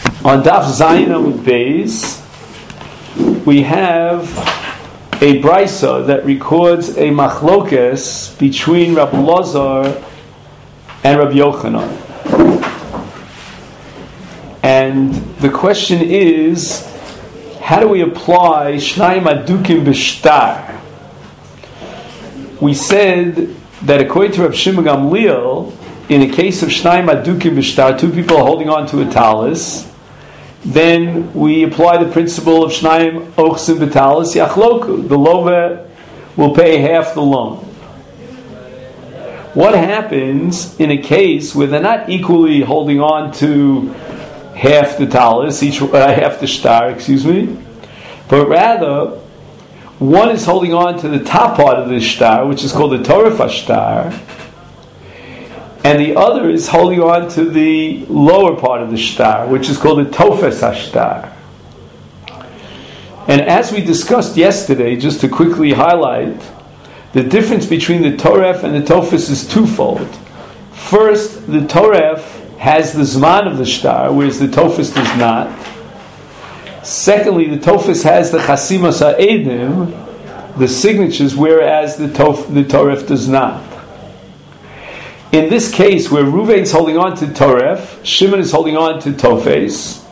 On Daf Zayin Amud Beis, we have a brisa that records a machlokes between Rabbi Elazar and Rabbi Yochanan. And the question is, how do we apply Shnayim Adukim B'Shtar? We said that according to Rabbi Shimon Gamliel, in a case of Shnayim Adukim B'Shtar, two people are holding on to a talis, then we apply the principle of Shnayim Ochsim B'Talis Yachloku. The lova will pay half the loan. What happens in a case where they're not equally holding on to half the talis, half the shtar, but rather one is holding on to the top part of the shtar, which is called the Toref HaShtar, and the other is holding on to the lower part of the shtar, which is called the Tofes HaShtar. And as we discussed yesterday, just to quickly highlight, the difference between the Toref and the Tofes is twofold. First, the Toref has the Zman of the shtar, whereas the Tofes does not. Secondly, the Tofes has the Chasimas HaEdim, the signatures, whereas the Toref does not. In this case, where Reuven is holding on to Toref, Shimon is holding on to Tofes,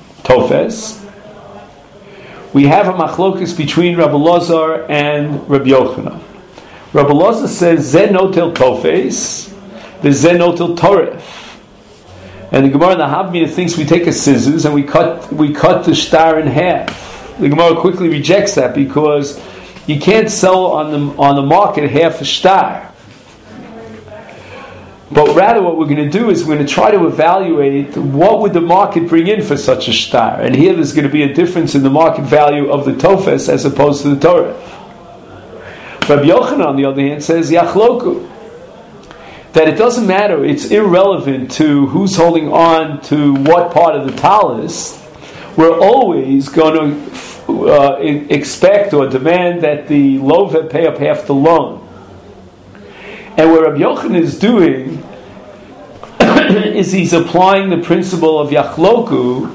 we have a machlokes between Rabbi Elazar and Rabbi Yochanan. Rabbi Elazar says, Ze notel Tofes, the Ze notel Toref. And the Gemara in the Havmina thinks we take a scissors and we cut the shtar in half. The Gemara quickly rejects that because you can't sell on the market half a shtar. But rather what we're going to do is we're going to try to evaluate what would the market bring in for such a shtar. And here there's going to be a difference in the market value of the Tofes as opposed to the Torah. Rabbi Yochanan, on the other hand, says, Yachloku, that it doesn't matter, it's irrelevant to who's holding on to what part of the talis. We're always going to expect or demand that the lova pay up half the loan. And what Rabbi Yochanan is doing is he's applying the principle of Yachloku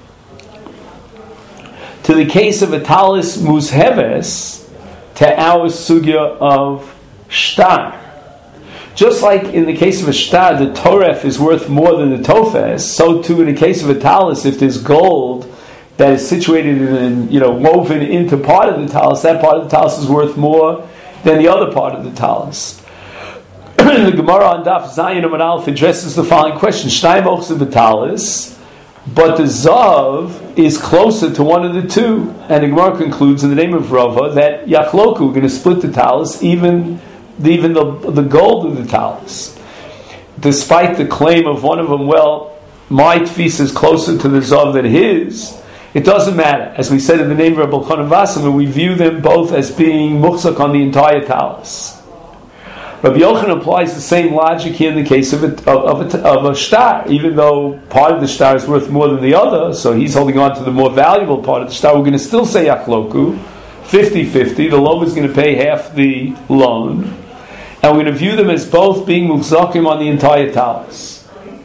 to the case of a talis musheves to our sugya of shtar. Just like in the case of a shtar, the toref is worth more than the tofes, so too in the case of a talis, if there's gold that is situated in, woven into part of the talis, that part of the talis is worth more than the other part of the talis. The Gemara on Daf Zayin Amud Aleph addresses the following question: Shnayim Ochsim B'Talis, but the Zav is closer to one of the two, and the Gemara concludes in the name of Rava that Yachloku, we're going to split the talis, even the gold of the talis. Despite the claim of one of them, my tfis is closer to the Zav than his, it doesn't matter. As we said in the name of Rabbi Elchanan Wasserman, we view them both as being muchzak on the entire talis. Rabbi Yochanan applies the same logic here in the case of a shtar. Even though part of the shtar is worth more than the other, so he's holding on to the more valuable part of the shtar, we're going to still say Yachloku, 50-50. The loan is going to pay half the loan. And we're going to view them as both being muhzakim on the entire talis.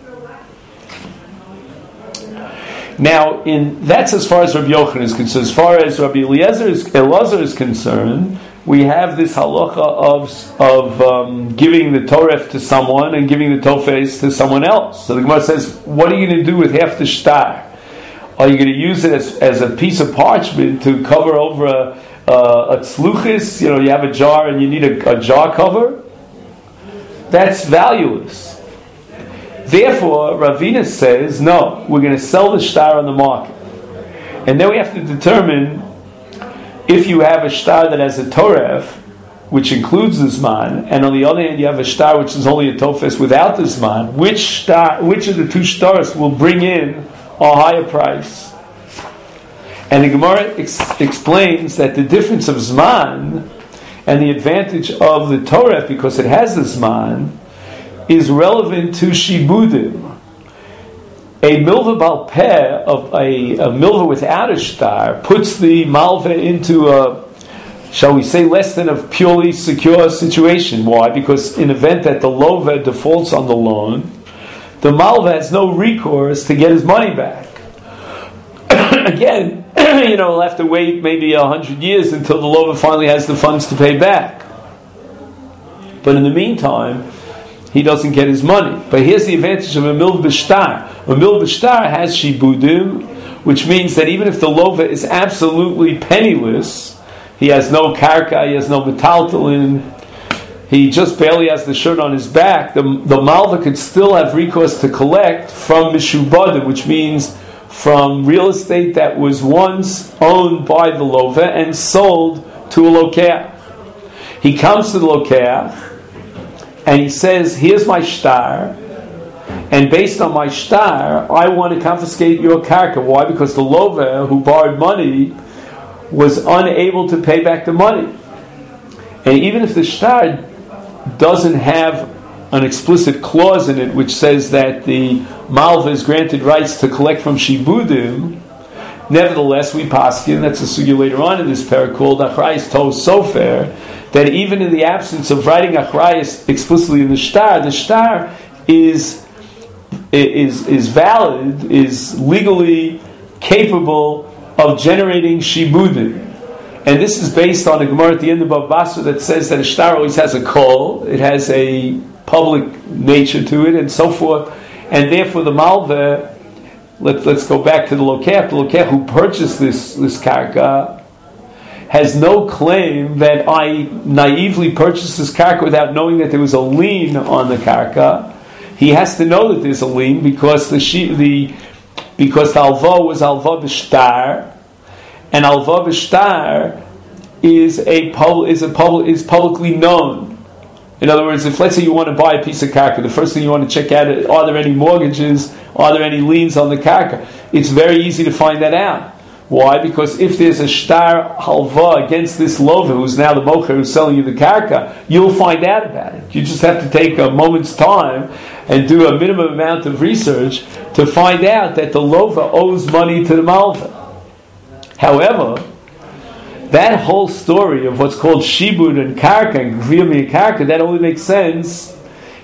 Now, that's as far as Rabbi Yochanan is concerned. As far as Rabbi Elazar is concerned, we have this halacha of giving the toref to someone and giving the tofes to someone else. So the Gemara says, what are you going to do with half the shtar? Are you going to use it as a piece of parchment to cover over a tzluchis? You have a jar and you need a jar cover? That's valueless. Therefore, Ravina says, no, we're going to sell the shtar on the market. And then we have to determine if you have a shtar that has a toref, which includes the zman, and on the other hand you have a shtar which is only a tofes without the zman, which of the two shtars will bring in a higher price? And the Gemara explains that the difference of zman and the advantage of the toref, because it has the zman, is relevant to shibudim. A milva bal peh of a milva without a shtar puts the malva into a, shall we say, less than a purely secure situation. Why? Because in event that the lova defaults on the loan, the malva has no recourse to get his money back. again, we'll have to wait maybe 100 years until the lover finally has the funds to pay back. But in the meantime, he doesn't get his money. But here's the advantage of a milv b'shtar. A milv b'shtar has shibudim, which means that even if the lover is absolutely penniless, he has no karka, he has no metaltalin, he just barely has the shirt on his back, the malva could still have recourse to collect from mishubadim, which means from real estate that was once owned by the lover and sold to a lokeach. He comes to the lokeach and he says, here's my shtar, and based on my shtar, I want to confiscate your karka. Why? Because the lover who borrowed money was unable to pay back the money. And even if the shtar doesn't have an explicit clause in it which says that the malva is granted rights to collect from shibudim, nevertheless we paskin, that's a sugya later on in this parak called achrayis tov sofer, that even in the absence of writing achrayis explicitly in the shtar is valid, is legally capable of generating shibudim. And this is based on a Gemara at the end of Bava Basra that says that a shtar always has a kol, it has a public nature to it, and so forth. And therefore the malva, let's go back to the lokeach. The lokeach who purchased this karka has no claim that I naively purchased this karka without knowing that there was a lien on the karka. He has to know that there's a lien because the alva was alva b'shtar, and alva b'shtar is publicly known. In other words, if let's say you want to buy a piece of karka, the first thing you want to check out is, are there any mortgages, are there any liens on the karka? It's very easy to find that out. Why? Because if there's a shtar halva against this lover, who's now the mocher who's selling you the karka, you'll find out about it. You just have to take a moment's time and do a minimum amount of research to find out that the lover owes money to the malva. However, that whole story of what's called shibud and karka and gvir karka, that only makes sense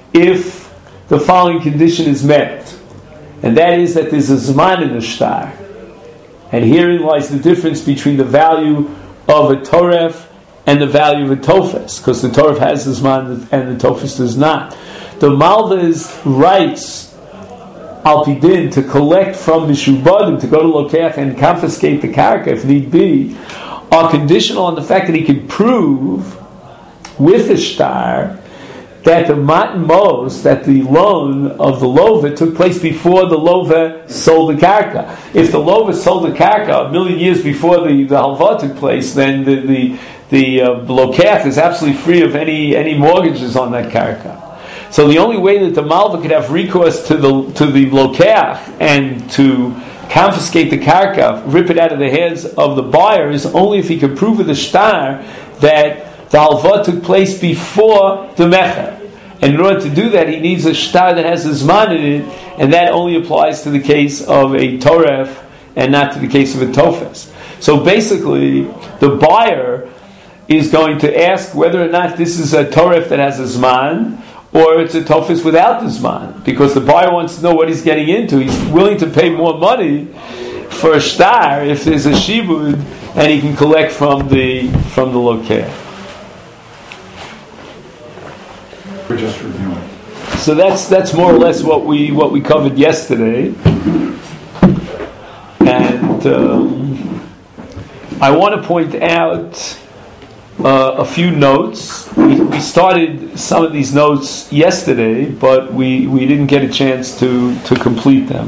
if the following condition is met, and that is that there's a zman in the shtar. And herein lies the difference between the value of a toref and the value of a tofes, because the toref has the zman and the tofes does not. The malva's rights al pidin to collect from mishubadim, to go to lokeach and confiscate the karka if need be, are conditional on the fact that he can prove with the shtar that the matan mos, that the loan of the lover took place before the lover sold the karka. If the lover sold the karka 1,000,000 years before the halva took place, then the lokeach is absolutely free of any mortgages on that karka. So the only way that the malva could have recourse to the lokeach and to confiscate the karka, rip it out of the hands of the buyer, is only if he could prove with the shtar that the halva took place before the mecher. And in order to do that, he needs a shtar that has a zman in it, and that only applies to the case of a toref and not to the case of a tofes. So basically, the buyer is going to ask whether or not this is a toref that has a zman, or it's a tofes without the zman, because the buyer wants to know what he's getting into. He's willing to pay more money for a shtar if there's a shibud and he can collect from the lokeach. We're just reviewing. So that's more or less what we covered yesterday, and I want to point out a few notes. We started some of these notes yesterday, but we didn't get a chance to complete them.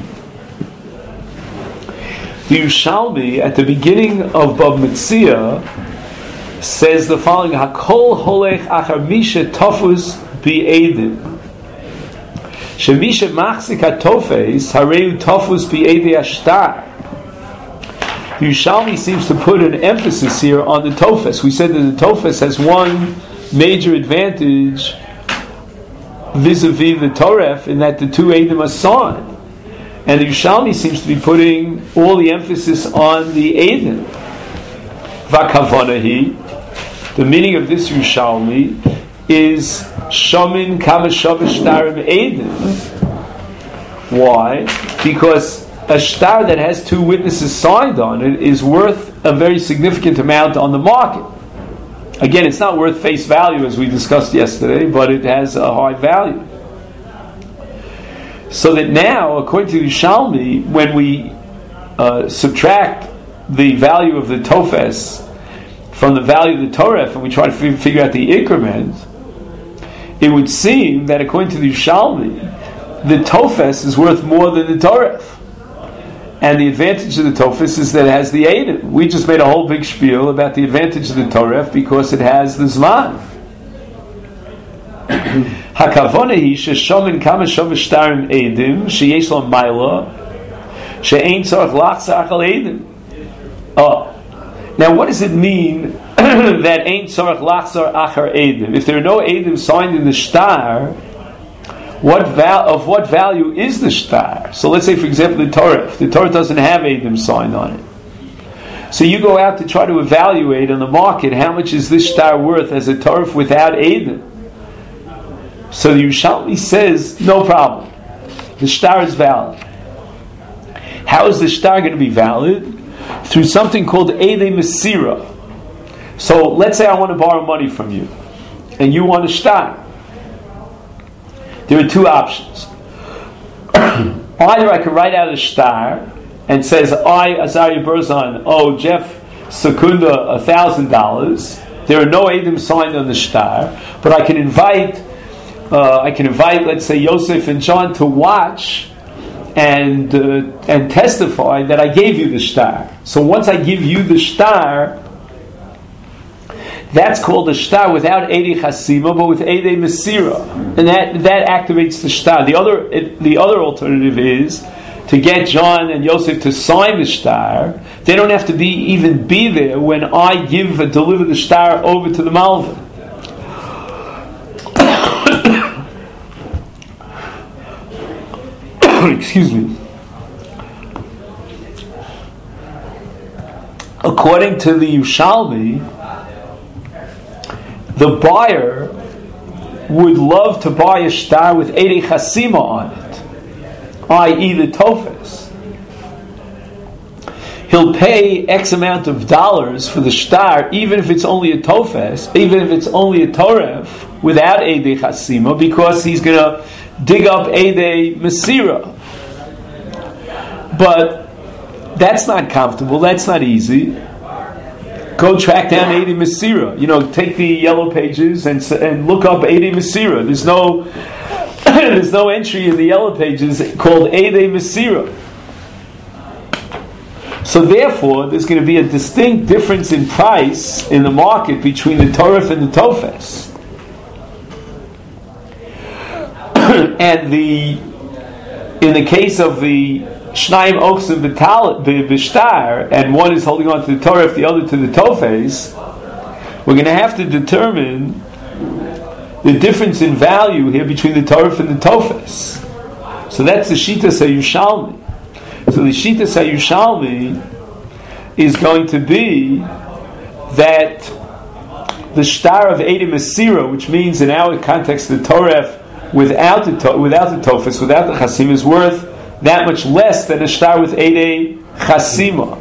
The Yerushalmi at the beginning of Bava Metzia says the following: Hakol holech achar misha tofus bi'edim. Shemisha machzik hatofes hareu tofus bi'edei ashtar. The Yerushalmi seems to put an emphasis here on the tofes. We said that the tofes has one major advantage vis-a-vis the toref in that the two edim are signed. And the Yerushalmi seems to be putting all the emphasis on the edim. Vakavonahi, the meaning of this Yerushalmi is Shomin kama shavashtarim edim. Why? Because a shtar that has two witnesses signed on it is worth a very significant amount on the market. Again, it's not worth face value as we discussed yesterday, but it has a high value. So that now, according to Yerushalmi, when we subtract the value of the tofes from the value of the toref, and we try to figure out the increment, it would seem that according to the Yerushalmi, the tofes is worth more than the toref. And the advantage of the tofes is that it has the eidim. We just made a whole big spiel about the advantage of the toref because it has the zman. Hakavona hi sheshomin kama shovish shtarim eidim sheyesh lo mayla she'ein tzorach lachzar al eidim. Oh, now what does it mean that ein tzorach lachzar achar eidim? If there are no eidim signed in the shtar, what value is the shtar? So let's say, for example, the Torah doesn't have eidim signed on it. So you go out to try to evaluate on the market how much is this shtar worth as a Torah without eidim. So the Yerushalmi says, no problem. The shtar is valid. How is the shtar going to be valid? Through something called Eidei Mesira. So let's say I want to borrow money from you, and you want a shtar. There are two options. Either I can write out a shtar and says, I, Azaria Berzon, owe Jeff Secunda $1,000. There are no eidim signed on the shtar, but I can invite, let's say, Yosef and John to watch and testify that I gave you the shtar. So once I give you the shtar, that's called a shtar without Eidei Chasima, but with Eidei Mesira, and that activates the shtar. The other alternative is to get John and Yosef to sign the shtar. They don't have to even be there when I deliver the shtar over to the Malvin. Excuse me. According to the Yerushalmi, the buyer would love to buy a shtar with Eidei Chasima on it, i.e. the tofes. He'll pay X amount of dollars for the shtar, even if it's only a tofes, even if it's only a toref, without Eidei Chasima, because he's going to dig up Eidei Mesira. But that's not comfortable, that's not easy. Go track down Eidei Mesira. Take the yellow pages and look up Eidei Mesira. There's no entry in the yellow pages called Eidei Mesira. So therefore, there's going to be a distinct difference in price in the market between the Torah and the Tofes. And in the case of the Shnayim Ochsim B'Shtar, and one is holding on to the Torah, the other to the Tofes, we're going to have to determine the difference in value here between the Torah and the Tofes. So that's the Shitas HaYerushalmi. So the Shitas HaYerushalmi is going to be that the Shtar of Eidei Mesira, which means in our context the Torah without the Tofes, without the Chasim, is worth that much less than a shtar with Eidei Chasima.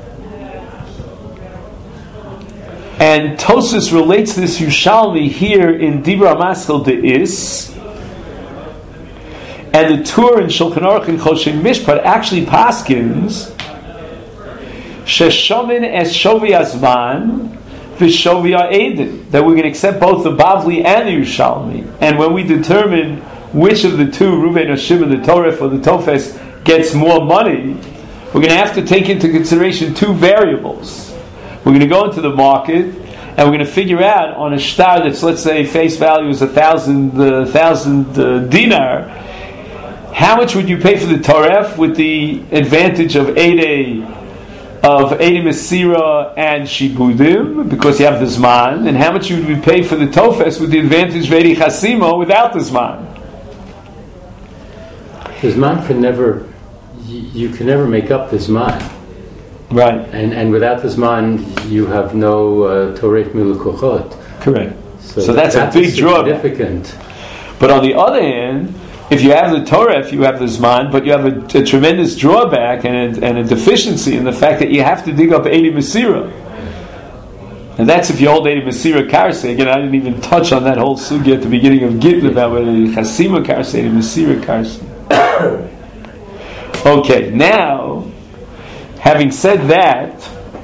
And Tosfos relates this Yerushalmi here in Dibra Maskal De'is, and the Tur in Shulchan Aruch and Choshen Mishpat actually paskins Sheshomin es Shovi Azman v'Shovi Ha'edin, that we're going to accept both the Bavli and the Yerushalmi, and when we determine which of the two, Reuven or Shimon, the Torah or the Tofes, gets more money, we're going to have to take into consideration two variables. We're going to go into the market and we're going to figure out on a shtar that's, let's say, face value is 1,000 dinar, how much would you pay for the Torah with the advantage of Eidei Mesira and Shibudim, because you have the Zman, and how much would you pay for the Tofes with the advantage of Eidei Chasima without the Zman? The Zman you can never make up the Zman. Right. And without the Zman, you have no Torah Milukuchot. Correct. So that's a big drawback. Significant. But on the other hand, if you have the Torah, you have the Zman, but you have a tremendous drawback and a deficiency in the fact that you have to dig up Eidi Mesira. And that's if you hold Eidi Mesira Karse. Again, I didn't even touch on that whole sugya at the beginning of Gittin about whether Chasima Karse, Eidi Mesira Karse. Okay, now, having said that,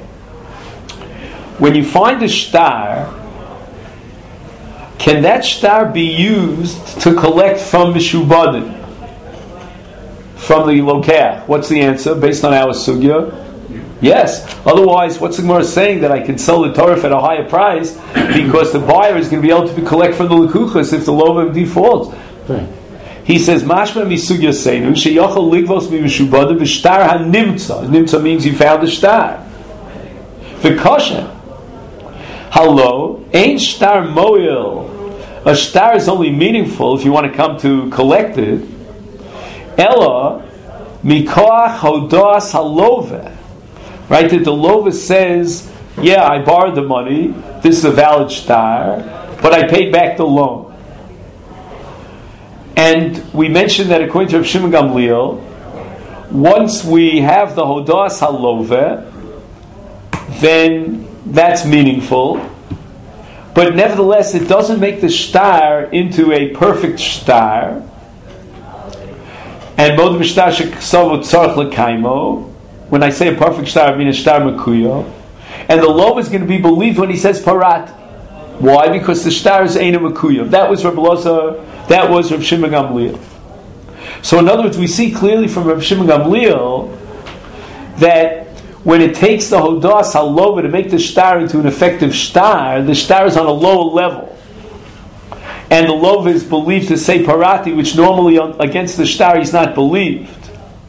when you find a shtar, can that shtar be used to collect from Mishubadim? From the Lokeach? What's the answer based on our sugya? Yes. Otherwise, what's the Gemara saying that I can sell the Torah at a higher price because the buyer is going to be able to collect from the Lekuchas if the Lova defaults? Right. He says, Mashma misugya seinu sheyochel ligvos mimishubadim v'shtar hanimtza. Nimtza means you found the shtar. V'koshen. Hello, ain't shtar moil. A shtar is only meaningful if you want to come to collect it. Ella mikoach hodas halove. Right, that the lova says, yeah, I borrowed the money, this is a valid shtar, but I paid back the loan. And we mentioned that according to Rav Shimon Gamliel, once we have the hodas halove, then that's meaningful. But nevertheless, it doesn't make the shtar into a perfect shtar. And mod mishtar sheksavu tzarich lekaimo. When I say a perfect shtar, I mean a shtar mekuyo. And the lov is going to be believed when he says parat. Why? Because the shtar is eina mekuyo. That was Rav Loza. That was Rav Shimon Gamliel. So in other words, we see clearly from Rav Shimon Gamliel that when it takes the hodas halova to make the shtar into an effective shtar, the shtar is on a lower level. And the lova is believed to say parati, which normally against the shtar is not believed.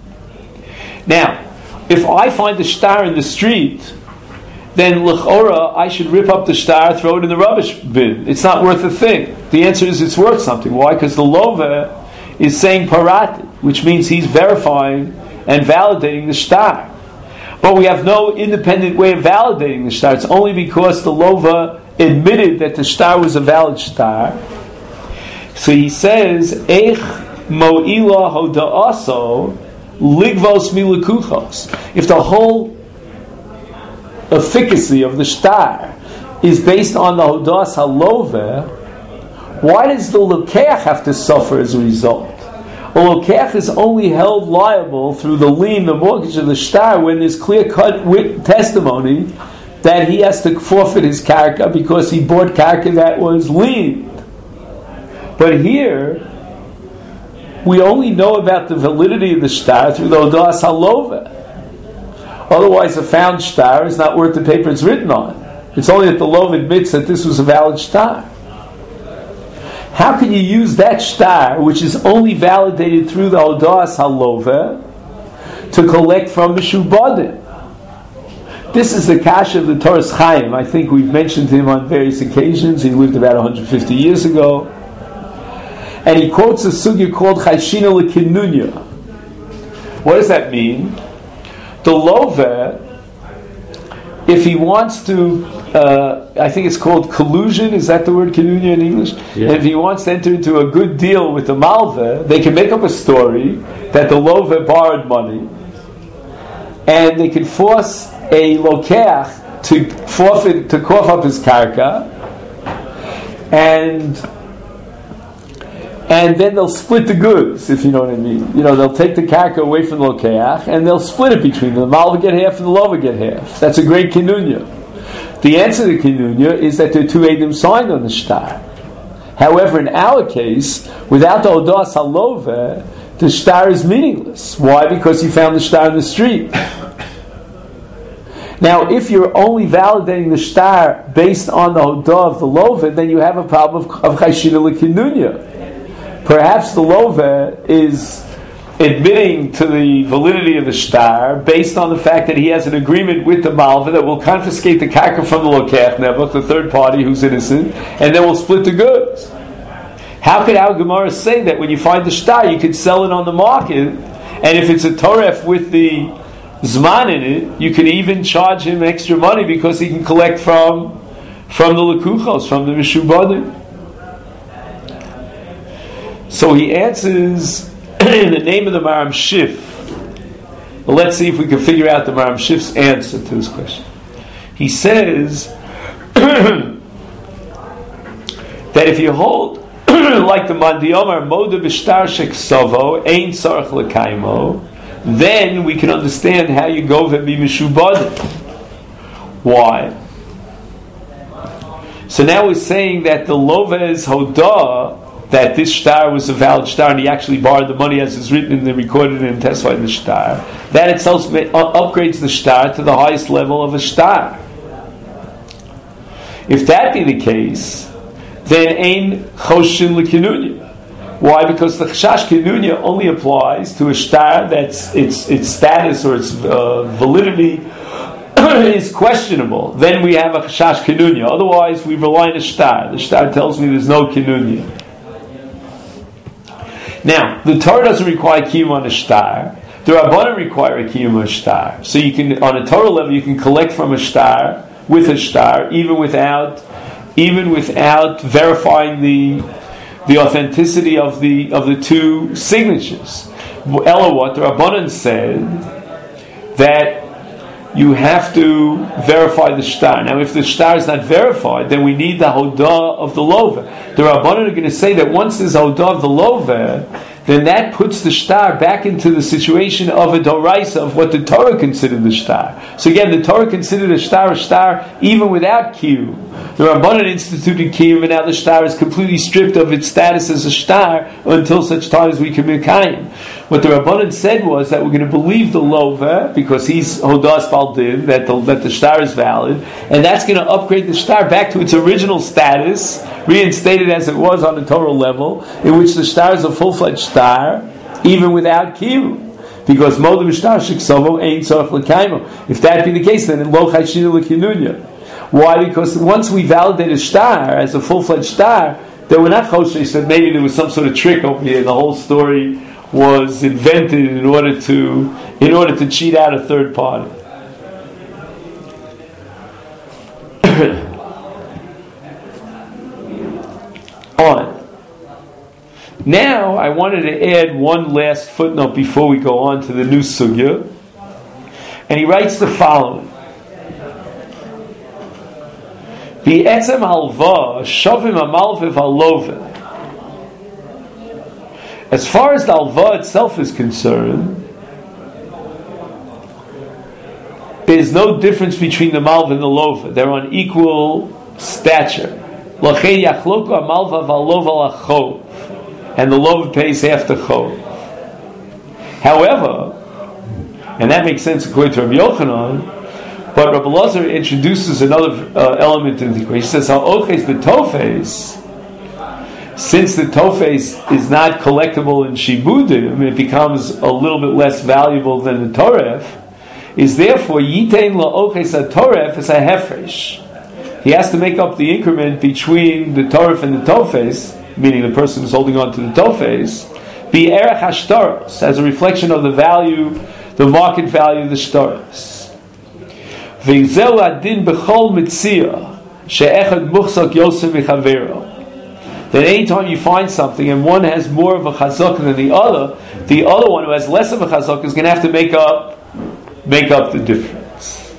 Now, if I find the shtar in the street, then l'chora I should rip up the shtar, throw it in the rubbish bin. It's not worth a thing. The answer is it's worth something. Why? Because the lova is saying parati, which means he's verifying and validating the shtar. But we have no independent way of validating the shtar. It's only because the lova admitted that the shtar was a valid shtar. So he says, Eich mo'ila hoda'aso ligvos milekuchos. If the whole efficacy of the shtar is based on the hodas halove, why does the lokeach have to suffer as a result? A lokeach is only held liable through the lien, the mortgage of the shtar, when there's clear-cut testimony that he has to forfeit his karka because he bought karka that was liened. But here, we only know about the validity of the shtar through the hodas halove. Otherwise, a found shtar is not worth the paper it's written on. It's only that the lov admits that this was a valid shtar. How can you use that shtar, which is only validated through the hodas halove, to collect from Mishubadim? This is the kasha of the Toras Chaim. I think we've mentioned him on various occasions. He lived about 150 years ago. And he quotes a sugya called Chayshina L'Kinunya. What does that mean? The love, if he wants to, I think it's called collusion, is that the word kinunya in English? Yeah. And if he wants to enter into a good deal with the malva, they can make up a story that the lova borrowed money, and they can force a lokeach to forfeit, to cough up his karka, and then they'll split the goods, if you know what I mean. You know, they'll take the karka away from the lokeach, and they'll split it between them. The malva get half, and the lova get half. That's a great kinunya. The answer to kinunya is that there are two edim signed on the shtar. However, in our case, without the hodas halove, the shtar is meaningless. Why? Because you found the shtar in the street. Now, if you're only validating the shtar based on the hodah of the lova, then you have a problem of chayshina l'kinunya. Perhaps the lova is admitting to the validity of the shtar based on the fact that he has an agreement with the malva that will confiscate the karka from the lokeach nebuch, the third party who's innocent, and then we'll split the goods. How could our Gemara say that when you find the shtar, you could sell it on the market, and if it's a toref with the zman in it, you can even charge him extra money because he can collect from the lekuchos, from the mishubadim. So he answers in the name of the Maram Shif. Well, let's see if we can figure out the Maram Shif's answer to this question. He says that if you hold like the Mandiyomar Moda Bishtar Sheksavo Ein Sarach Lekaimo, then we can understand how you go and be Mishubad. Why? So now we're saying that the Loves Hodah, that this shtar was a valid shtar and he actually borrowed the money as is written in the recorded and testified in the shtar, that itself upgrades the shtar to the highest level of a shtar. If that be the case, then ein choshin l'kinunya. Why? Because the chashash kinunya only applies to a shtar that's its status or its validity is questionable. Then we have a chashash kinunya. Otherwise, we rely on a shtar. The shtar tells me there's no kinunya. Now, the Torah doesn't require kiyum on a shtar. The Rabbanan require a kiyum on a shtar. So you can, on a Torah level, you can collect from a shtar with a shtar, even without verifying the authenticity of the two signatures. Ella, what the Rabbanan said that you have to verify the shtar. Now, if the shtar is not verified, then we need the hodah of the lover. The Rabbanan are going to say that once there's hodah of the lover, then that puts the shtar back into the situation of a doraisa of what the Torah considered the shtar. So again, the Torah considered a shtar even without kiyum. The Rabbanan instituted kiyum, and now the shtar is completely stripped of its status as a shtar until such time as we can mekayim. What the Rabbanan said was that we're going to believe the lover because he's hodas baldin, that the shtar is valid, and that's going to upgrade the shtar back to its original status, reinstated as it was on the Torah level, in which the shtar is a full-fledged shtar, even without kiyum. Because moda b'shtar sheksavo ein tzarich l'kaimo. If that be the case, then lo chayshinu l'kinunya. Why? Because once we validate a shtar as a full-fledged shtar, then we're not choshesh that maybe there was some sort of trick over here. The whole story was invented in order to cheat out a third party. On. Now, I wanted to add one last footnote before we go on to the new sugya, and he writes the following: Bi'etzem halva shavim amalviv halova. As far as the halva itself is concerned, there's no difference between the malva and the lova. They're on equal stature. L'chein yachloku amalva v'halova lachov, and the lova pays half the chov. However, and that makes sense according to Rabbi Yochanan, but Rabbi Lazar introduces another element in the equation. He says, "Ha'oches b'tofes." Since the tofes is not collectible in shibudim, it becomes a little bit less valuable than the toref. Is therefore yitein la'oches hatoref as a hefresh. He has to make up the increment between the toref and the tofes, meaning the person who's holding on to the tofes, be erech hashtaros, as a reflection of the value, the market value of the shtaros. V'zeu adin b'chol mitzia she'echad muchzak yosef v'chavero. That any time you find something and one has more of a chazak than the other one who has less of a chazak is going to have to make up the difference.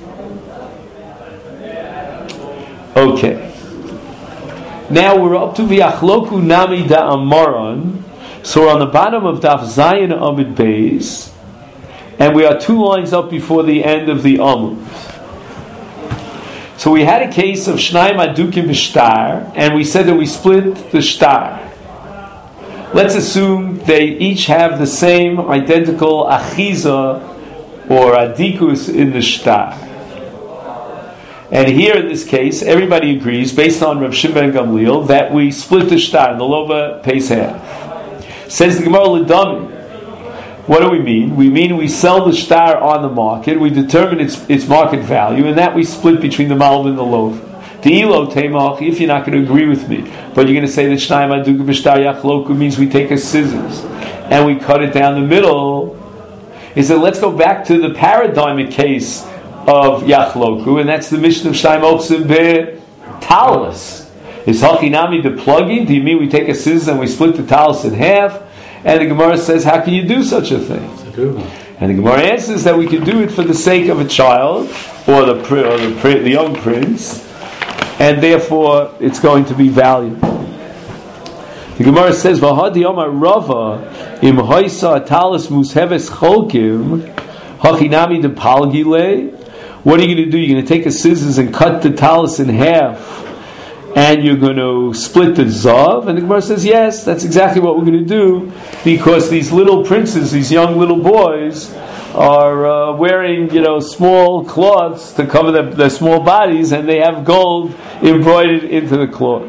Okay. Now we're up to v'achloku nami da'amaron. So we're on the bottom of Daf Zayin Amud Beis, and we are 2 lines up before the end of the Amud. So we had a case of Shnayim Adukim B'Shtar, and we said that we split the Shtar. Let's assume they each have the same identical Achiza or Adikus in the Shtar. And here in this case, everybody agrees, based on Rav Shimon ben Gamliel, that we split the Shtar, and the Lova pays half. Says the Gemara L'Dami. What do we mean? We mean we sell the shtar on the market, we determine its market value, and that we split between the malv and the loaf. The ilo teimach, if you're not going to agree with me, but you're going to say that shnayim adukim b'shtar yachloku means we take a scissors and we cut it down the middle. He said, let's go back to the paradigmic case of yachloku, and that's the mission of Shnayim Ochsim B'Talis. Is hachinami the plugging? Do you mean we take a scissors and we split the talus in half? And the Gemara says, how can you do such a thing? And the Gemara answers that we can do it for the sake of a child or the young prince, and therefore it's going to be valuable. The Gemara says, "V'hadi Omar Rava im hoisa talis musheves cholkim hachinami de palgile." What are you going to do? You're going to take a scissors and cut the talis in half, and you're going to split the zav. And the Gemara says, yes, that's exactly what we're going to do, because these little princes, these young little boys, are wearing, small cloths to cover their small bodies, and they have gold embroidered into the cloth.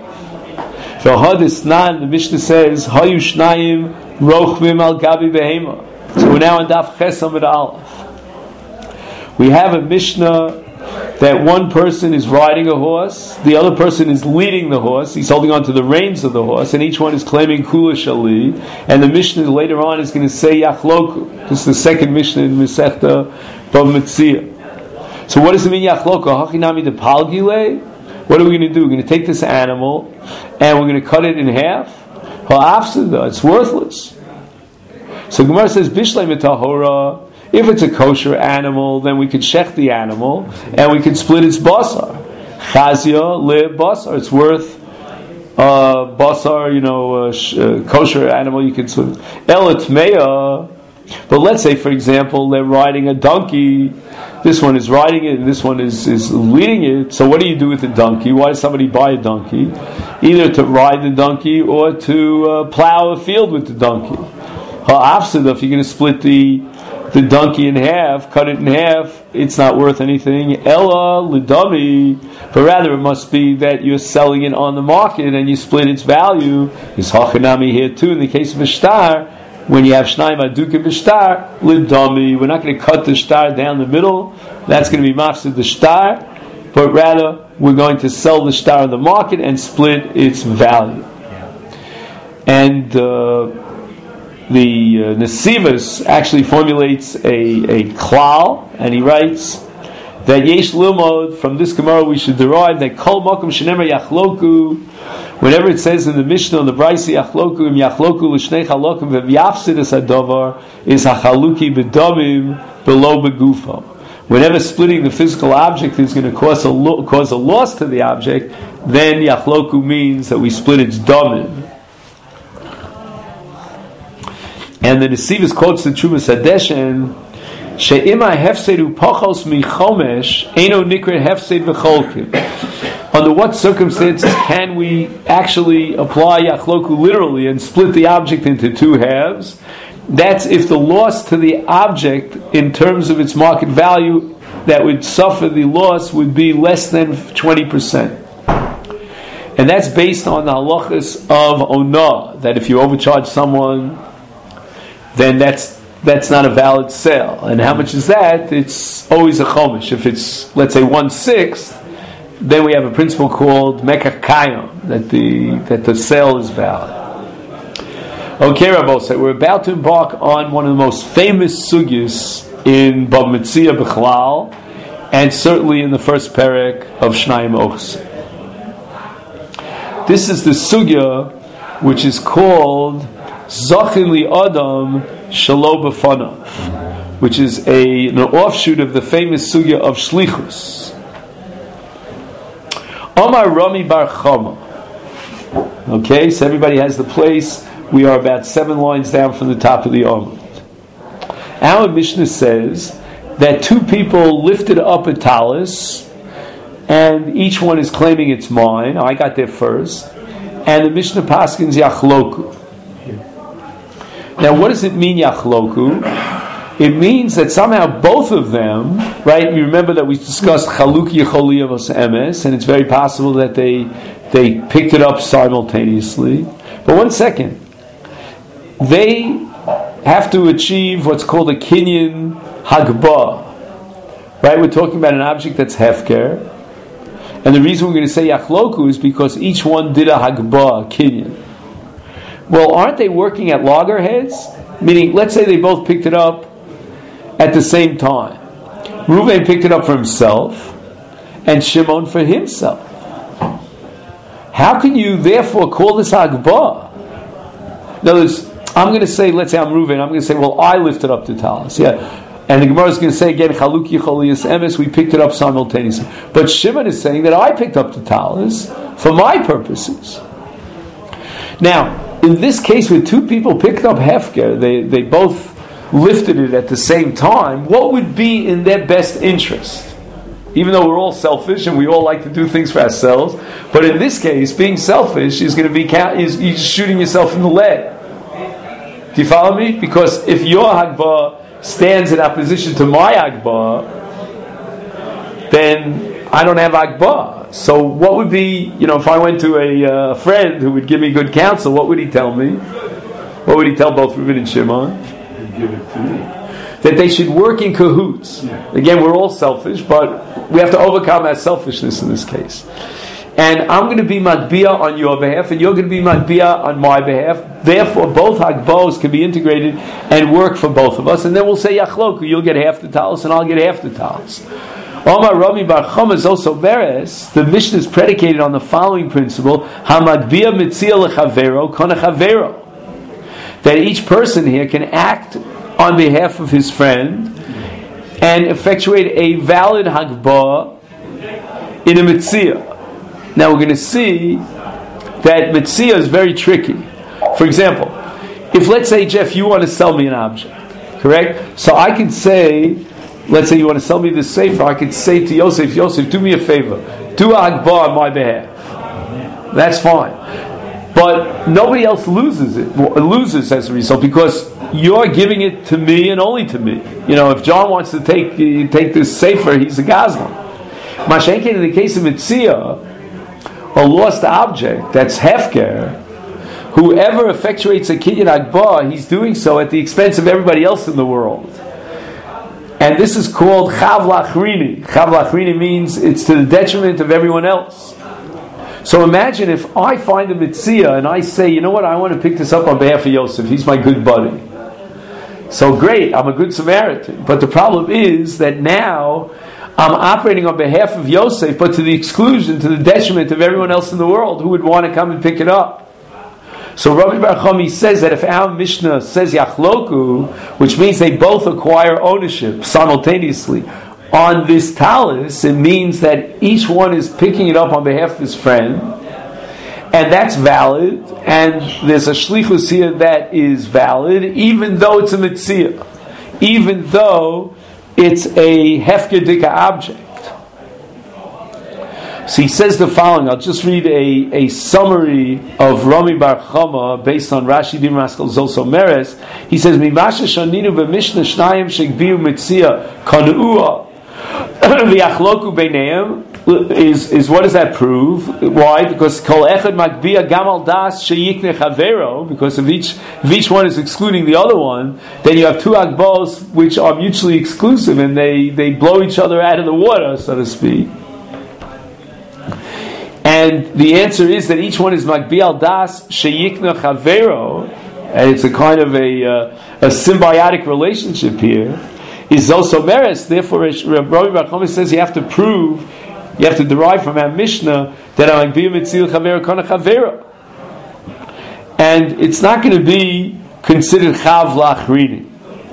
The Mishnah says, Hayu Shnayim Rochvim al Gabi Behema. So we're now in Daf Ches Amud Aleph. We have a Mishnah that one person is riding a horse, the other person is leading the horse, he's holding on to the reins of the horse, and each one is claiming Kula Shali, and the Mishnah later on is going to say Yachloku. This is the second Mishnah in Masechta Bava Metzia. So what does it mean Yachloku? Hachinami de Palgile? What are we going to do? We're going to take this animal and we're going to cut it in half? Ha'afsida, it's worthless. So Gemara says, Bishlei mitahora. If it's a kosher animal, then we could shech the animal and we could split its basar. Chazia le basar. It's worth basar, kosher animal you can split. Elatmeya. But let's say, for example, they're riding a donkey. This one is riding it and this one is leading it. So what do you do with the donkey? Why does somebody buy a donkey? Either to ride the donkey or to plow a field with the donkey. Ha'afsida, if you're going to split the donkey in half, cut it in half, it's not worth anything. Ella lidami, but rather it must be that you're selling it on the market and you split its value. Is hachanami here too in the case of a shtar? When you have shnayim adukim b'shtar lidami, we're not going to cut the shtar down the middle. That's going to be mafsid the shtar, but rather we're going to sell the shtar on the market and split its value. And the Nesivus actually formulates a klal, and he writes that yesh lilmod, from this Gemara we should derive that kol makom shenemer yachloku, whenever it says in the Mishnah on the Braysi yachloku im yachloku l'shnei chalokim v'yafsid es hadavar is hachaluki b'damim below begufo. Whenever splitting the physical object is going to cause a loss to the object, then yachloku means that we split its damim. And the Nesivus quotes the Trumas Hadeshen, She'ima hefsedu pachos michomesh eno nikra hefsed v'cholkim. Under what circumstances can we actually apply yachloku literally and split the object into two halves? That's if the loss to the object in terms of its market value that would suffer the loss would be less than 20%. And that's based on the halachas of onah, that if you overcharge someone, then that's not a valid sale. And how much is that? It's always a chomish. If it's, let's say, 1/6, then we have a principle called mekach kayom, that the sale is valid. Okay, Rabbosai, we're about to embark on one of the most famous sugyas in Bava Metzia B'chlal, and certainly in the first perek of Shnayim Ochs. This is the sugya which is called Zachin li Adam Shalo B'fanav, which is an offshoot of the famous sugya of Shlichus. Omar Rami Bar Chama. Okay, so everybody has the place. We are about 7 lines down from the top of the Amud. Our Mishnah says that 2 people lifted up a talus, and each one is claiming it's mine. I got there first, and the Mishnah paskins yachloku. Now, what does it mean, yachloku? It means that somehow both of them, right? You remember that we discussed chaluki yecholiyah vos emes, and it's very possible that they picked it up simultaneously. But one second, they have to achieve what's called a kinyan hagbah, right? We're talking about an object that's hefker, and the reason we're going to say yachloku is because each one did a hagbah, a kinyan. Well, aren't they working at loggerheads? Meaning, let's say they both picked it up at the same time. Reuven picked it up for himself, and Shimon for himself. how can you therefore call this Hagbah? In other words, I'm going to say, let's say I'm Reuven, I'm going to say, well, I lifted up the talis. Yeah. And the Gemara is going to say again, Chaluki Cholias Emes, we picked it up simultaneously. But Shimon is saying that I picked up the talis for my purposes. Now, in this case, where two people picked up Hefker, they both lifted it at the same time, what would be in their best interest? Even though we're all selfish and we all like to do things for ourselves, but in this case, being selfish is going to be you're shooting yourself in the leg. Do you follow me? Because if your Hagbah stands in opposition to my Hagbah, then I don't have Hagbah. So what would be, if I went to a friend who would give me good counsel, what would he tell me? What would he tell both Reuven and Shimon? He'd give it to me. That they should work in cahoots. Yeah. Again, we're all selfish, but we have to overcome our selfishness in this case. And I'm going to be matbiya on your behalf, and you're going to be matbiya on my behalf. Therefore, both hagbos can be integrated and work for both of us. And then we'll say, Yachloku, you'll get half the talis, and I'll get half the talis. Omar Rami Bar Chama is also beres. The Mishnah is predicated on the following principle: Hamatbiya mitzia lechavero kona chavero. That each person here can act on behalf of his friend and effectuate a valid hagbah in a mitzia. Now we're going to see that mitzia is very tricky. For example, if let's say, Jeff, you want to sell me an object, correct? So I can say, let's say you want to sell me this sefer, I could say to Yosef, do me a favor, do a hagbah on my behalf. That's fine. But nobody else loses as a result, because you're giving it to me and only to me. If John wants to take this sefer, he's a gazlan. Mashenkin, in the case of mitzia, a lost object, that's hefker, whoever effectuates a kinyan hagbah, he's doing so at the expense of everybody else in the world. And this is called chav lachrini. Chav lachrini means it's to the detriment of everyone else. So imagine if I find a mitzia and I say, you know what, I want to pick this up on behalf of Yosef, he's my good buddy. So great, I'm a good Samaritan. But the problem is that now I'm operating on behalf of Yosef, but to the exclusion, to the detriment of everyone else in the world who would want to come and pick it up. So Rabbi Bar Chami says that if our Mishnah says Yachloku, which means they both acquire ownership simultaneously on this talis, it means that each one is picking it up on behalf of his friend, and that's valid, and there's a shlichus here that is valid, even though it's a mitzia, even though it's a hefker dika object. So he says the following. I'll just read a summary of Rami Bar Chama based on Rashi Dim Raskel Zolso Meres. He says, Mimasha shaninu b'mishnah shnayim shegbiu mitzia kanu'ah v'yachloku beineim. Is what does that prove? Why? Because kol echad makbia gamal das sheyikne chavero. Because if each one is excluding the other one, then you have two hagbos which are mutually exclusive, and they blow each other out of the water, so to speak. And the answer is that each one is makbial das sheyikne chavero, and it's a kind of a symbiotic relationship here. Is also meres. Therefore, Rabbi Bar Chama says you have to prove. You have to derive from our Mishnah that I'm being mitzil chavera kana chavera, and it's not going to be considered chav lachrini.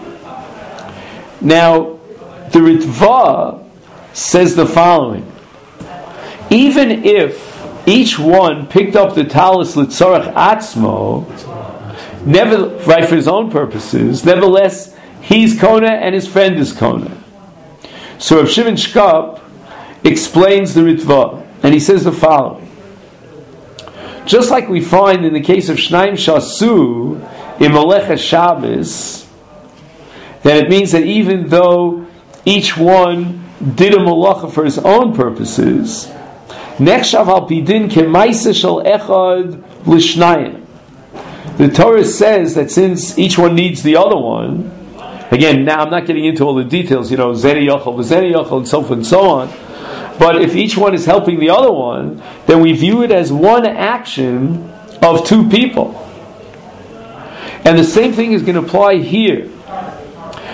Now, the Ritva says the following: even if each one picked up the talis litzorach atzmo, right, for his own purposes, nevertheless he's kona and his friend is kona. So Rav Shimon Shkop explains the Ritva, and he says the following: just like we find in the case of Shnaim Shasu in Malecha Shabbos, that it means that even though each one did a malacha for his own purposes, Nechshav al pidin kemaisa shel echad l'shnayim. The Torah says that since each one needs the other one, again, now I'm not getting into all the details, zeni yochel, v'zeni yochel, and so forth and so on. But if each one is helping the other one, then we view it as one action of two people. And the same thing is going to apply here.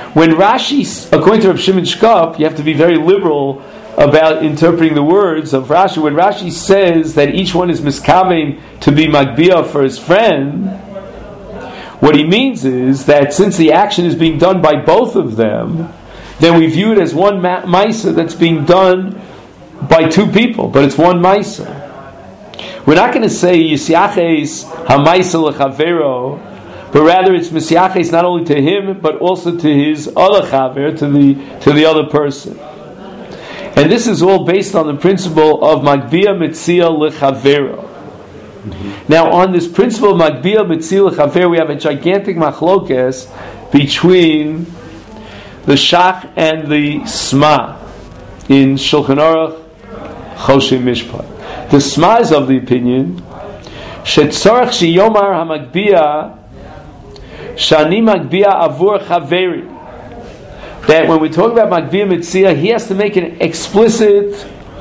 When Rashi, according to Reb Shimon Shkop, you have to be very liberal about interpreting the words of Rashi. When Rashi says that each one is miskaven to be magbia for his friend, what he means is that since the action is being done by both of them, then we view it as one maisa that's being done by two people, but it's one maisa. We're not going to say yisyaches hamaisa lechavero, but rather it's misyaches not only to him but also to his other chaver, to the other person. And this is all based on the principle of magbia mitzia lechavero. Now, on this principle of magbia mitzia lechavero, we have a gigantic machlokes between the shach and the sma in Shulchan Aruch Choshen Mishpat. The sma is of the opinion shetzorach sheyomar hamagbia shani magbia avur chaveri, that when we talk about magbia mitzia, he has to make an explicit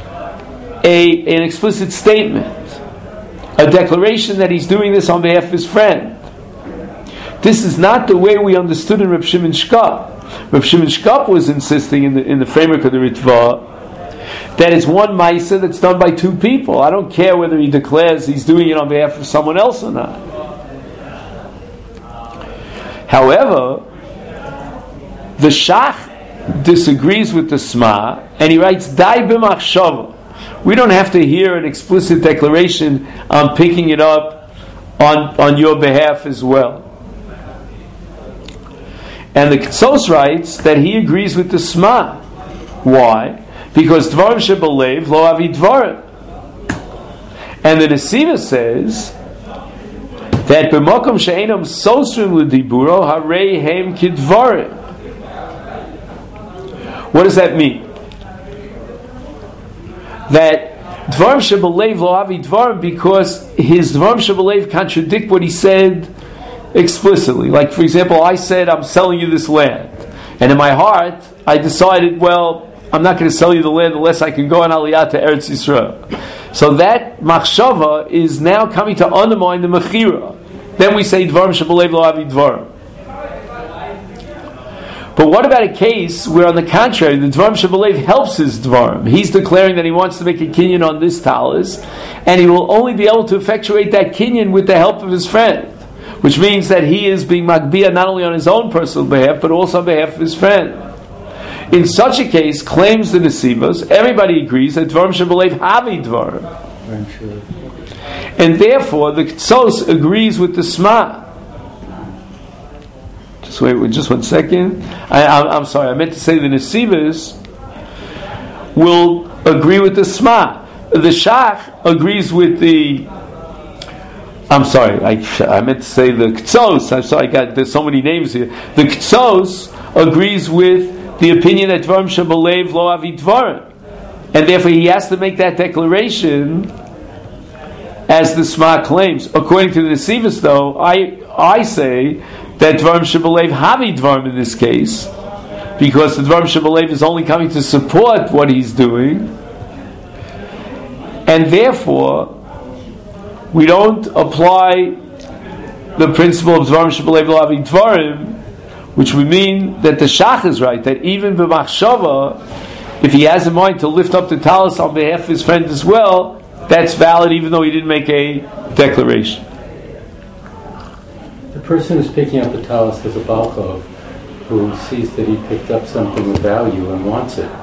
statement, a declaration that he's doing this on behalf of his friend. This is not the way we understood in Reb Shimon Shkop. Reb Shimon Shkop was insisting in the framework of the Ritva that it's one maisa that's done by two people. I don't care whether he declares he's doing it on behalf of someone else or not. However, the Shach disagrees with the Sma, and he writes, Dai b'machshava. We don't have to hear an explicit declaration, I'm picking it up on your behalf as well. And the Ktsos writes that he agrees with the Sma. Why? Because Dvarim shebalev lo avi Dvarim. And the Nesiva says that b'makom she'enam sosrim l'diburo harei hem kidvarim. What does that mean? That Dvarim shebalev lo avi Dvarim, because his Dvarim shebalev contradict what he said explicitly. Like, for example, I said, I'm selling you this land. And in my heart, I decided, well, I'm not going to sell you the land unless I can go on Aliyah to Eretz Yisrael. So that machshava is now coming to undermine the mechira. Then we say, Dvarim shebalev lo avi Dvarim. But what about a case where, on the contrary, the Dvarim shebalev helps his Dvarim? He's declaring that he wants to make a kinyan on this talis, and he will only be able to effectuate that kinyan with the help of his friend. Which means that he is being magbia not only on his own personal behalf, but also on behalf of his friend. In such a case, claims the Nesivos, everybody agrees that Dvarim shebalev havi Dvarim. And therefore, the Ktsos agrees with the Sma. Just wait, just 1 second. I'm sorry, I meant to say the Nesivos will agree with the Sma. The Shach agrees with the... I'm sorry, I meant to say the Ktsos. I'm sorry, there's so many names here. The Ktsos agrees with the opinion that Dvarim shebalev lo avi Dvarim, and therefore he has to make that declaration as the Sma claims. According to the Nesivos, though, I say that Dvarim shebalev havi Dvarim in this case, because the Dvarim shebalev is only coming to support what he's doing, and therefore we don't apply the principle of Dvarim shebalev lo avi Dvarim, which would mean that the Shach is right, that even b'machshava, if he has in mind to lift up the talis on behalf of his friend as well, that's valid even though he didn't make a declaration. The person who's picking up the talis is a balchov who sees that he picked up something of value and wants it.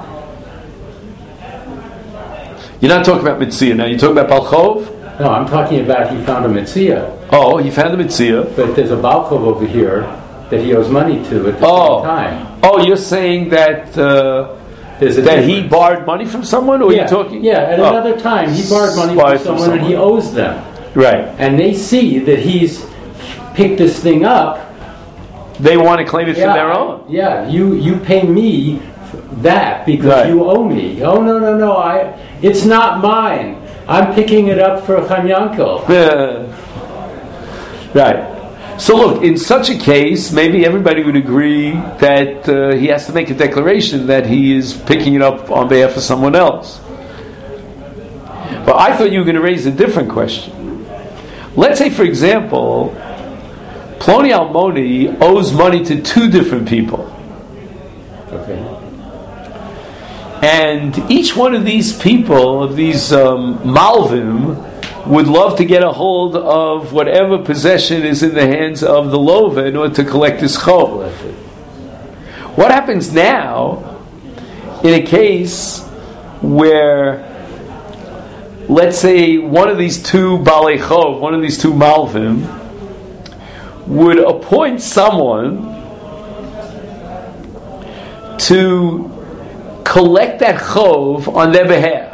You're not talking about mitzia now, you're talking about balchov? No, I'm talking about he found a mitzia. Oh, he found a mitzia. But there's a balchov over here that he owes money to at the same time. Oh, you're saying that he borrowed money from someone, or you're talking? Yeah, at another time he borrowed money from someone and he owes them. Right. And they see that he's picked this thing up. They want to claim it for their own. Yeah, you pay me that because you owe me. Oh no, it's not mine. I'm picking it up for Chaim Yankel. Right. So look, in such a case, maybe everybody would agree that he has to make a declaration that he is picking it up on behalf of someone else. But I thought you were going to raise a different question. Let's say, for example, Ploni Almoni owes money to two different people. And each one of these people, of these Malvim, would love to get a hold of whatever possession is in the hands of the Lova in order to collect his chov. What happens now in a case where, let's say, one of these two Balei Chov, one of these two Malvim, would appoint someone to collect that chov on their behalf.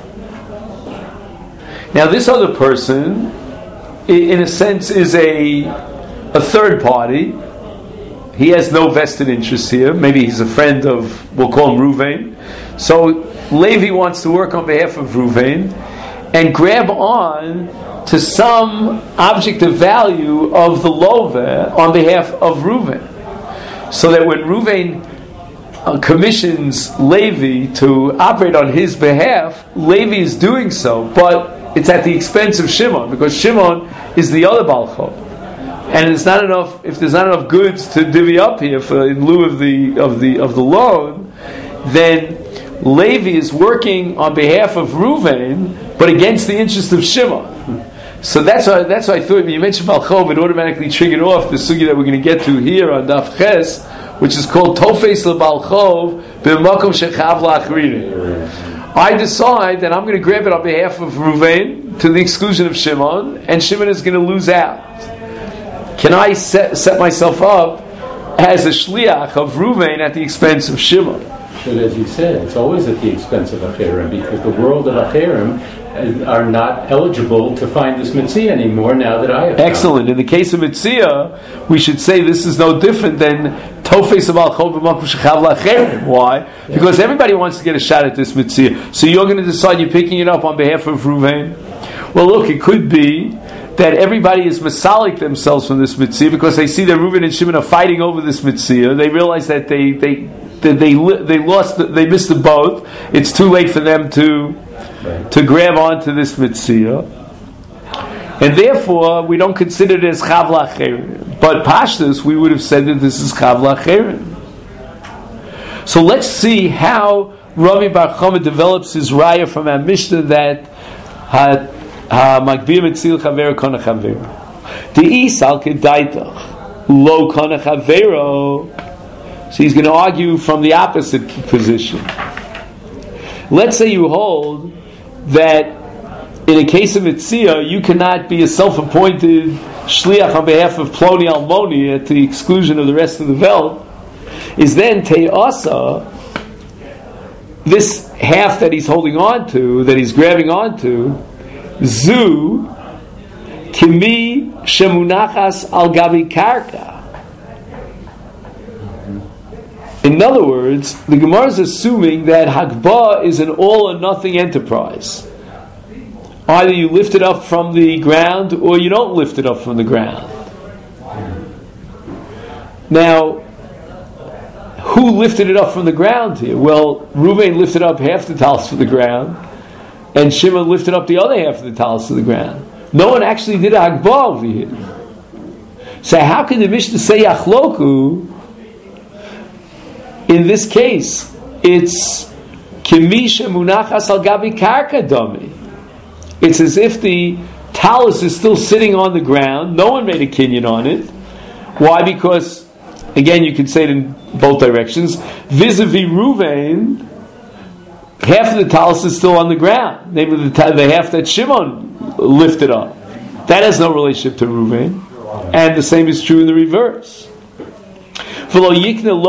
Now, this other person, in a sense, is a third party. He has no vested interest here. Maybe he's a friend of, we'll call him Ruvain. So Levi wants to work on behalf of Ruvain and grab on to some object of value of the Lova on behalf of Ruvain. So that when Ruvain commissions Levi to operate on his behalf, Levi is doing so, but it's at the expense of Shimon, because Shimon is the other Baal Chov. And it's not enough, if there's not enough goods to divvy up here in lieu of the loan, then Levi is working on behalf of Reuven, but against the interest of Shimon. So that's why I thought when you mentioned Baal Chov, it automatically triggered off the sugya that we're going to get to here on Daf Ches, which is called Tofes LeBaal Chov B'Makom Shechav La'Achririn. I decide that I'm going to grab it on behalf of Reuven to the exclusion of Shimon, and Shimon is going to lose out. Can I set myself up as a shliach of Reuven at the expense of Shimon? But as you said, it's always at the expense of Acherim, because the world of Acherim are not eligible to find this mitzvah anymore now that I have Excellent. In the case of mitzvah, we should say this is no different than Tofes Abal Chov B'Makom Shechav La'Acherim. Why? Because everybody wants to get a shot at this mitzvah. So you're going to decide you're picking it up on behalf of Reuven? Well, look, it could be that everybody is masalik themselves from this mitzvah because they see that Reuven and Shimon are fighting over this mitzvah. They realize that they missed the boat. It's too late for them to grab onto this mitzvah, and therefore we don't consider it as chav la'acherim. But pashtus, we would have said that this is chav la'acherim. So let's see how Rabbi Bar Chama develops his raya from our Mishnah that Magbir Mitzil Chaver Kona Chaver. The Isal Kedaitach Lo Kona Chavero. So he's going to argue from the opposite position. Let's say you hold that in a case of Mitzia, you cannot be a self-appointed shliach on behalf of Ploni Almoni at the exclusion of the rest of the Veld. Is then Te'asa, this half that he's holding on to, that he's grabbing onto, Zu Kimi Shemunachas Al Gabi Karka. In other words, the Gemara is assuming that Hagbah is an all or nothing enterprise. Either you lift it up from the ground or you don't lift it up from the ground. Now, who lifted it up from the ground here? Well, Reuven lifted up half the talis from the ground, and Shimon lifted up the other half of the talis to the ground. No one actually did a Hagbah over here. So how can the Mishnah say Yachloku? In this case, it's Kimisha Munachas Al Gabi Karka Dami. It's as if the talus is still sitting on the ground. No one made a kinyan on it. Why? Because, again, you can say it in both directions. Vis-a-vis Ruvain, half of the talus is still on the ground. Namely, the half that Shimon lifted up. That has no relationship to Ruvain. And the same is true in the reverse. No one should have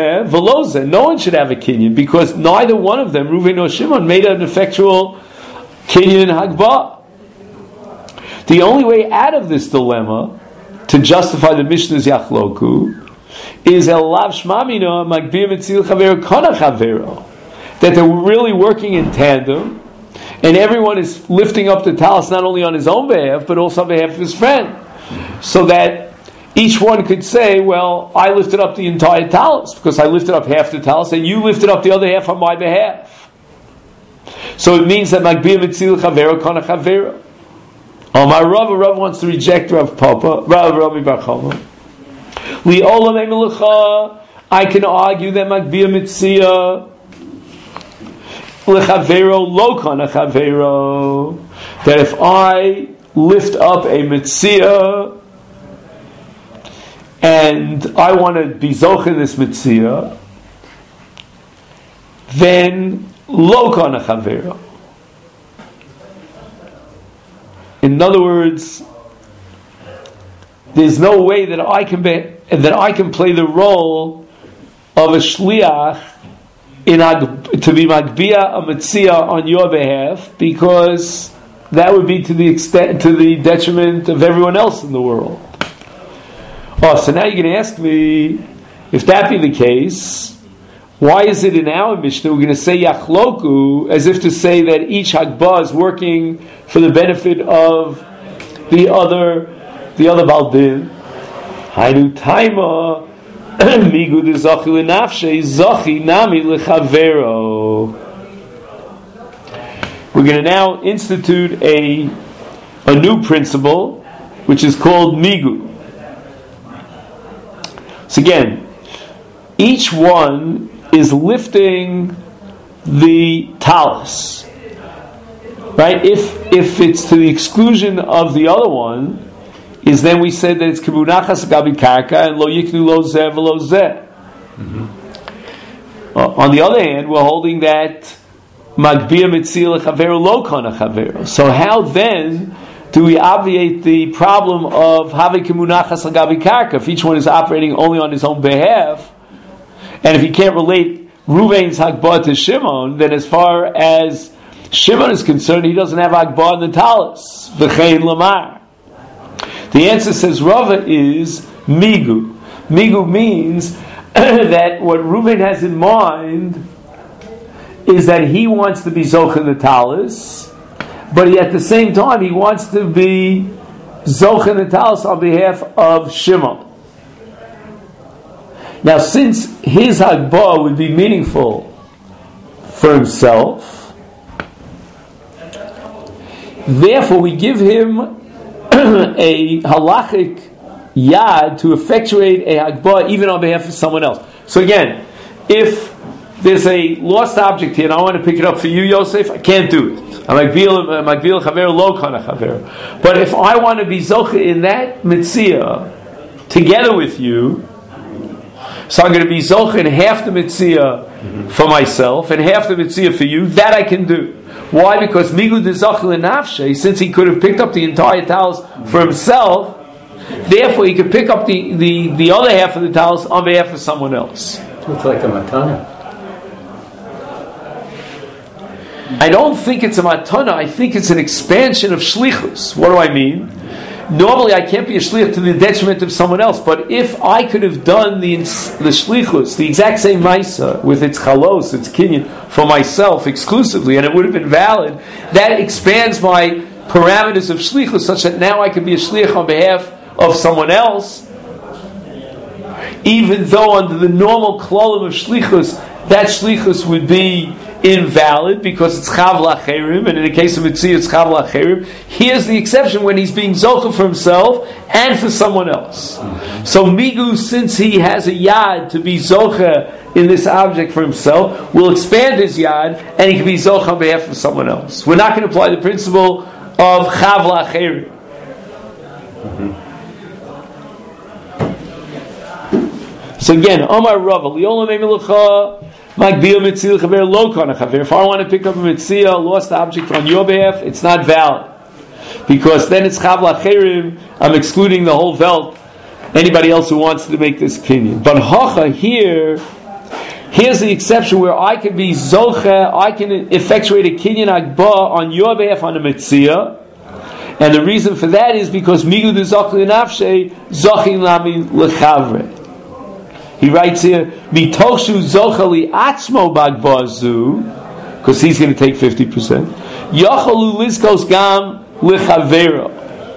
a kinyan because neither one of them, Reuven or Shimon, made an effectual kinyan hagbah. The only way out of this dilemma to justify the Mishnah's yachloku is elav shmamino magbir mitzil chaver kona chavero, that they're really working in tandem, and everyone is lifting up the talis not only on his own behalf but also on behalf of his friend, so that each one could say, well, I lifted up the entire talus because I lifted up half the talus and you lifted up the other half on my behalf. So it means that Magbir Mitzil Chavero Kana Chavero. My Rav wants to reject Rabbi Bar Chama. I can argue that Magbir Mitzil lechavero lo kana chavero. That if I lift up a mitzvah and I want to be zoch in this mitzvah, then lo kana chavero. In other words, there's no way that I can play the role of a shliach to be magbia a mitzvah on your behalf, because that would be to the detriment of everyone else in the world. Oh, so now you're going to ask me, if that be the case, why is it in our Mishnah we're going to say yachloku as if to say that each hagbah is working for the benefit of the other baldin? Hainu taima migu de zachi lenafshe zachi nami lechavero. We're going to now institute a new principle, which is called migu. So again, each one is lifting the talus, right? If it's to the exclusion of the other one, is then we say that it's kibunachas gabi karka and lo yiknu lo zeh v'lo zeh. On the other hand, we're holding that magbia mitzil lechavero lo kana chavero. So how then do we obviate the problem of having kimunachas gabi karka if each one is operating only on his own behalf? And if you can't relate Ruvain's hagbah to Shimon, then as far as Shimon is concerned, he doesn't have hagbah in the talus. V'chein lamar. The answer, says Rava, is migu. Migu means that what Ruvain has in mind is that he wants to be zoch in the talus, but at the same time he wants to be zoch in the talus on behalf of Shimon. Now, since his hagbah would be meaningful for himself, therefore we give him a halachic yad to effectuate a hagbah even on behalf of someone else. So again, if there's a lost object here and I want to pick it up for you, Yosef, I can't do it. I'm magbeel chaver lo kana chaver. But if I want to be zoche in that mitzvah together with you, so I'm going to be zoch in half the mitzvah for myself and half the mitzvah for you. That I can do. Why? Because migu de zoch lenafshe, since he could have picked up the entire talus for himself, therefore he could pick up the other half of the talus on behalf of someone else. It's like a matana. I don't think it's a matana. I think it's an expansion of shlichus. What do I mean? Normally, I can't be a shlich to the detriment of someone else. But if I could have done the shlichus, the exact same maisa with its chalos, its kinyan, for myself exclusively, and it would have been valid, that expands my parameters of shlichus, such that now I can be a shlich on behalf of someone else, even though under the normal klolim of shlichus, that shlichus would be invalid because it's chav lacherim, and in the case of mitzvah it's chav lacherim. Here's the exception when he's being zocha for himself and for someone else. So migu, since he has a yad to be zocha in this object for himself, will expand his yad and he can be zocha on behalf of someone else. We're not going to apply the principle of chav lacherim. So again, Omar Rava, Liola Memilucha, Magbil Mitzil Chaver Lo Kana Chaver. If I want to pick up a Mitzil, a lost object on your behalf, it's not valid. Because then it's Chav Lacherim, I'm excluding the whole Velt, anybody else who wants to make this kinyan. But Hacha here's the exception where I can be Zocha, I can effectuate a kinyan Agbah on your behalf on a Mitzil. And the reason for that is because Migu de Zochli Nafshe, Zochin Lami Lechavre. He writes here, Mitoshu Zochali Atzmo Bagbazu, because he's going to take 50%. Yochalu Lizkos Gam Lichavero.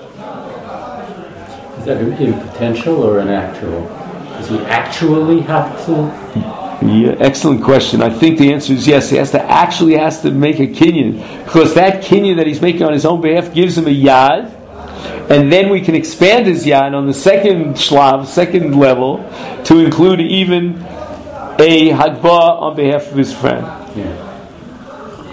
Is that in potential or an actual? Does he actually have to? Yeah, excellent question. I think the answer is yes. He has to make a kinyan, because that kinyan that he's making on his own behalf gives him a yad. And then we can expand his yad on the second shlav, second level, to include even a hagbah on behalf of his friend. Yeah.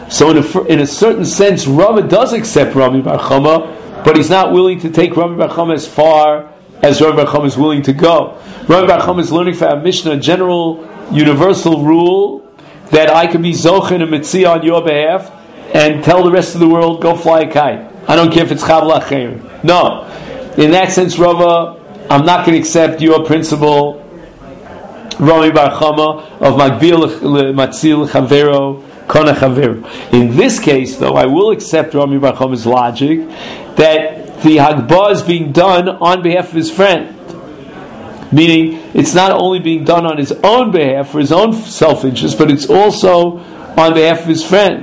So in a certain sense, Rava does accept Rami Bar Chama, but he's not willing to take Rami Bar Chama as far as Rami Bar Chama is willing to go. Rami Bar Chama is learning from our Mishnah a general, universal rule that I can be Zochen and Metzia on your behalf and tell the rest of the world, go fly a kite. I don't care if it's Chav Lacher. No. In that sense, Rava, I'm not going to accept your principle, Rami Bar Chama, of Magbil Matzil Chavero, Kona Chavero. In this case, though, I will accept Rami Bar Chama's logic that the Hagbah is being done on behalf of his friend. Meaning, it's not only being done on his own behalf, for his own self-interest, but it's also on behalf of his friend.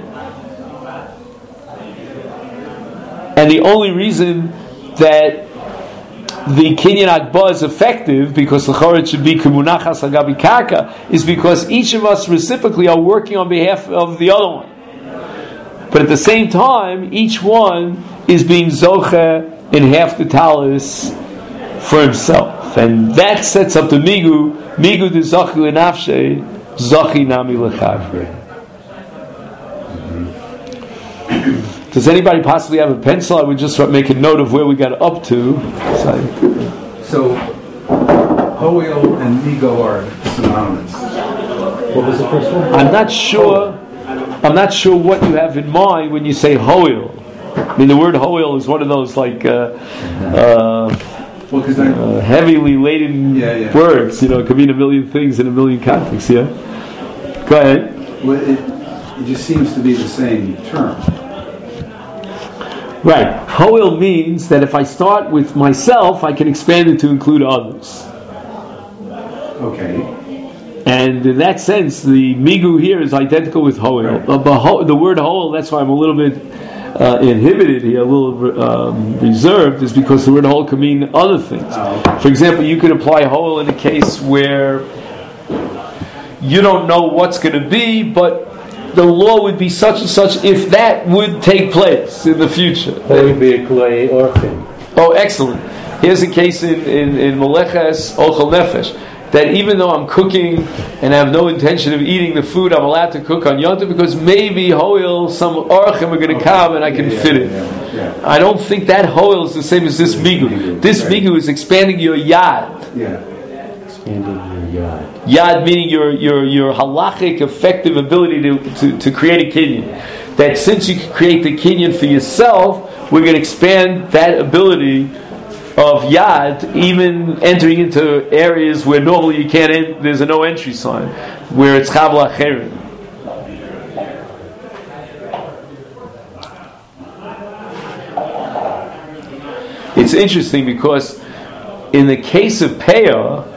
And the only reason that the Kinyan Hagbah is effective, because l'chorah it should be Kemunachas Hagabi Karka, is because each of us reciprocally are working on behalf of the other one. But at the same time, each one is being Zoche in half the talis for himself. And that sets up the Migu de Zochi L'Nafshe, Zochi Nami L'Chavre. Does anybody possibly have a pencil? I would just make a note of where we got up to. So, Hoel and Migo are synonymous. What was the first one? I'm not sure what you have in mind when you say Hoel. I mean, the word Hoel is one of those like heavily laden words. You know, it could mean a million things in a million contexts. Yeah. Go ahead. Well, it just seems to be the same term. Right. Hoel means that if I start with myself, I can expand it to include others. Okay. And in that sense, the Migu here is identical with Hoel. Right. The word Hoel, that's why I'm a little bit inhibited here, a little reserved, is because the word Hoel can mean other things. For example, you could apply Hoel in a case where you don't know what's going to be, but the law would be such and such if that would take place in the future. That would be a Klei Orchim. Oh, excellent. Here's a case in Meleches Ochel Nefesh, that even though I'm cooking and I have no intention of eating the food, I'm allowed to cook on Yom Tov because maybe Hoel, some Orchim are going to come and I can fit it. Yeah. I don't think that Hoel is the same as this Migu. This Migu is expanding your Yad. Yeah. Expanding your Yad. Yad meaning your halachic effective ability to create a kinyan. That since you can create the kinyan for yourself, we're going to expand that ability of Yad, even entering into areas where normally you can't. There's a no entry sign, where it's Chav Lacherim. It's interesting because in the case of Peah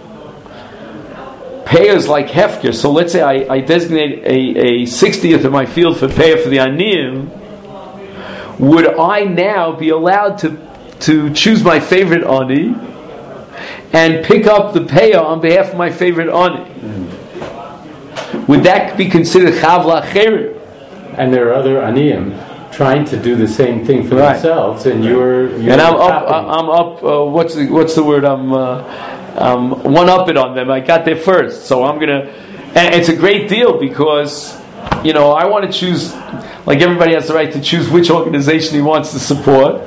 is like Hefker. So let's say I designate a 60th of my field for Peah for the Aniyim. Would I now be allowed to choose my favorite Ani and pick up the Peah on behalf of my favorite Ani? Would that be considered Chav Lacherim? And there are other Aniyim trying to do the same thing for themselves, and you're and I'm up. What's the word? I'm one up it on them. I got there first, so I'm gonna. And it's a great deal because I want to choose. Like everybody has the right to choose which organization he wants to support.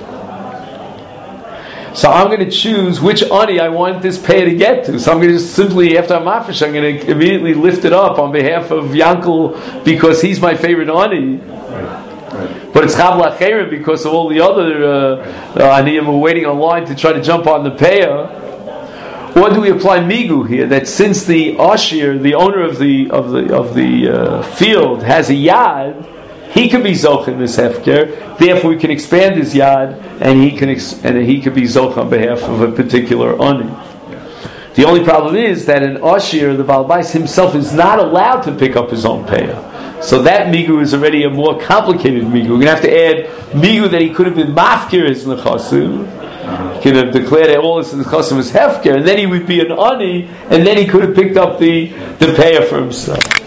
So I'm going to choose which Ani I want this Peah to get to. So I'm going to just simply, after I'm mafish, I'm going to immediately lift it up on behalf of Yankel because he's my favorite Ani. But it's Chav Lacherim because of all the other Aniyim who are waiting online to try to jump on the Peah. Or do we apply Migu here? That since the Ashir, the owner of the field, has a Yad, he could be Zoch in this Hefker. Therefore, we can expand his Yad, and he could be Zoch on behalf of a particular Ani. The only problem is that an Ashir, the Baal Bais himself, is not allowed to pick up his own Peah. So that Migu is already a more complicated Migu. We're going to have to add Migu that he could have been Mafkir as Nechasim. He could have declared that all his Nechasim was Hefker, and then he would be an Ani, and then he could have picked up the Peah for himself.